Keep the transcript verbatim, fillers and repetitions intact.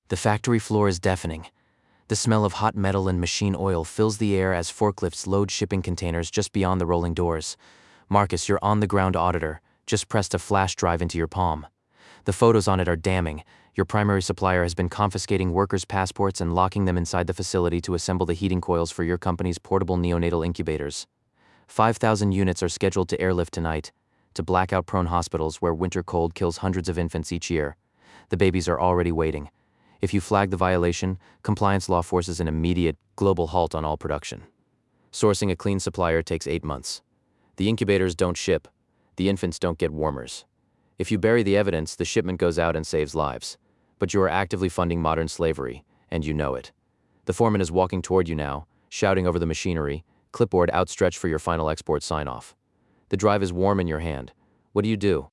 The factory floor is deafening. The smell of hot metal and machine oil fills the air as forklifts load shipping containers just beyond the rolling doors. Marcus, your on-the-ground auditor, just pressed a flash drive into your palm. The photos on it are damning. Your primary supplier has been confiscating workers' passports and locking them inside the facility to assemble the heating coils for your company's portable neonatal incubators. five thousand units are scheduled to airlift tonight, to blackout-prone hospitals where winter cold kills hundreds of infants each year. The babies are already waiting. If you flag the violation, compliance law forces an immediate, global halt on all production. Sourcing a clean supplier takes eight months. The incubators don't ship. The infants don't get warmers. If you bury the evidence, the shipment goes out and saves lives. But you are actively funding modern slavery, and you know it. The foreman is walking toward you now, shouting over the machinery, clipboard outstretched for your final export sign-off. The drive is warm in your hand. What do you do?